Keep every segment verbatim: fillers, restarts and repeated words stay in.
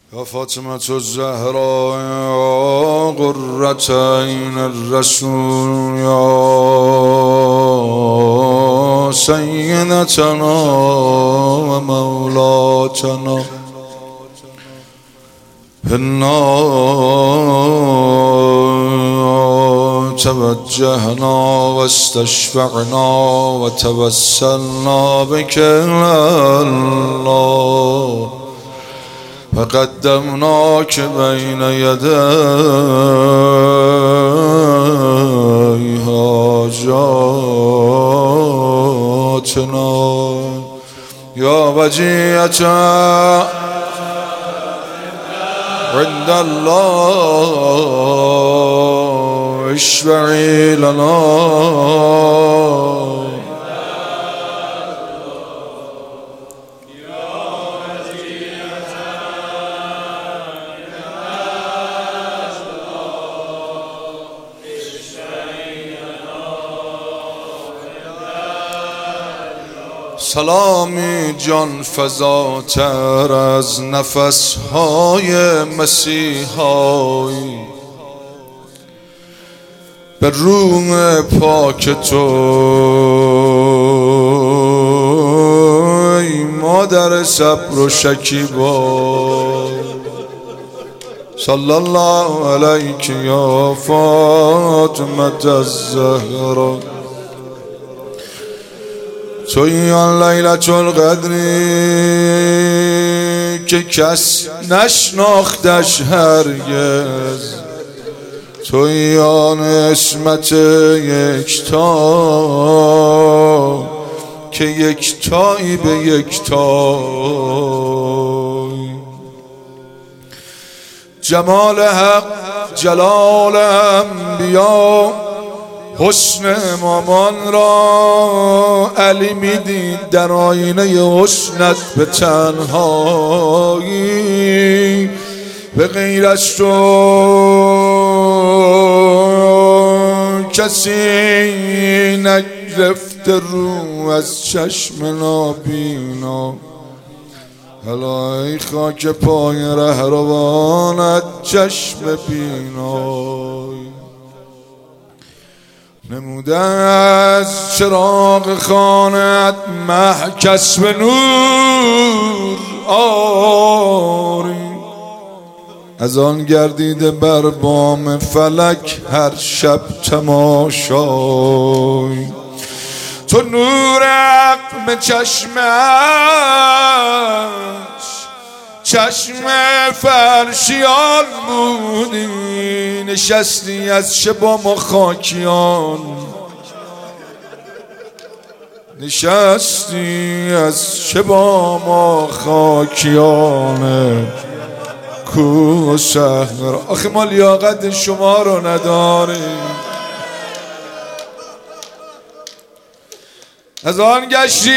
یا فاطمة الزهراء قرة عین الرسول یا سیدتنا و مولاتنا انا توجهنا و استشفعنا و توسلنا بك الله فقدمناك بين يدي حاجاتنا يا وجية عند الله اشفعي لنا سلامی جان فزاتر از نفسهای مسیحایی به روح پاک تو ای مادر صبر و شکیبا صلی الله علیک یا فاطمة الزهرا توی آن لیلة القدری که کس نشناختش هرگز توی آن عصمت یکتا که یکتایی به یکتای جمال حق جلال انبیا حسن امامان را علی میدید در آینه حسنت به تنهایی به غیر از تو کسی نگرفته رو از چشم نابینا الهی خاک پای رهروانت چشم بینای نموده از چراغ خانت مه کسب نور آری از آن گردیده بر بام فلک هر شب تماشای تو نور حق به چشمش چشم فرشیان بودی نشستی از چه با ما خاکیان نشستی از چه با ما خاکیان کوه و صحرا آخه ما لیاقت شما رو نداریم از آن گشتی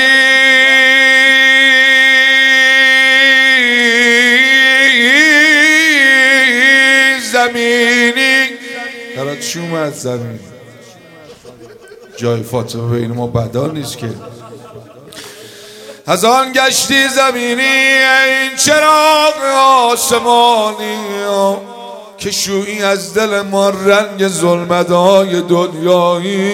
زمینی برات چی اومد زمین جای فاطمه بین ما بدا نیست که از آن گشتی زمینی این چراغ آسمانی که شویی از دل ما رنگ ظلمت‌های دنیایی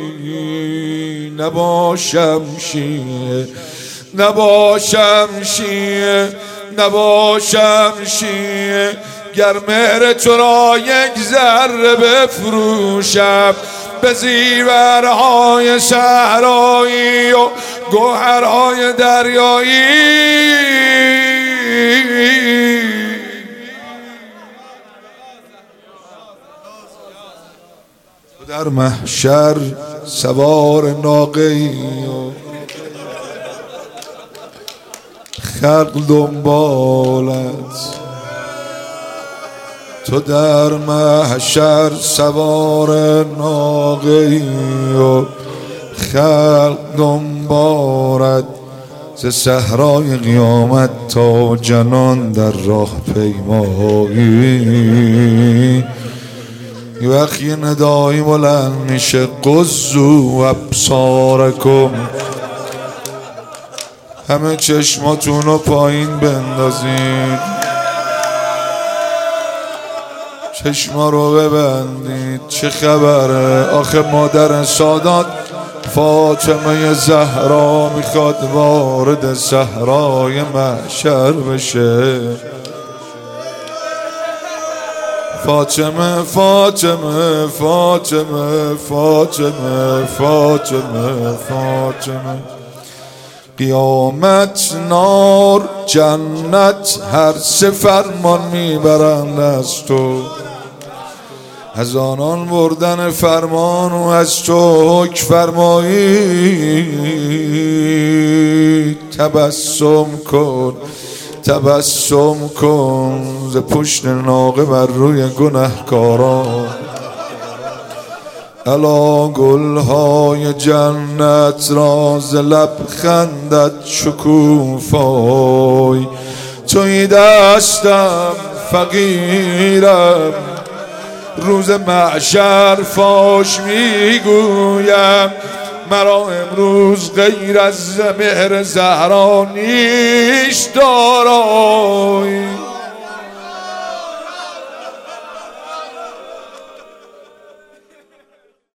نباشم شیه نباشم شیه نباشم شیه گر مهر تو را یک ذره بفروشم به زیورهای صحرایی و گوهرهای دریایی در محشر سوار ناقه‌ای و خلق دنبالت تو در محشر سوار ناقه‌ای و خلق دنبالت ز صحرای قیامت تا جنان در راه پیمایی وقتی ندایی بلند میشه قضوا ابصارکم همه چشماتون رو پایین بندازید چشما رو ببندید چه خبره؟ آخه مادر سادات فاطمه زهرا میخواد وارد صحرای محشر بشه. فاطمه فاطمه فاطمه فاطمه فاطمه فاطمه قیامت نار جنت هر سه فرمان میبرند از تو. از آنان بردن فرمان و از تو حکم فرمایی. تبسم کن تبسم کن ز پشت ناقه بر روی گنهکاران. الا گلهای جنت را ز لب خندت شکوفای. توی دستم فقیرم روز محشر فاش میگویم مرا امروز غیر از مهر زهرا نیست دارایی.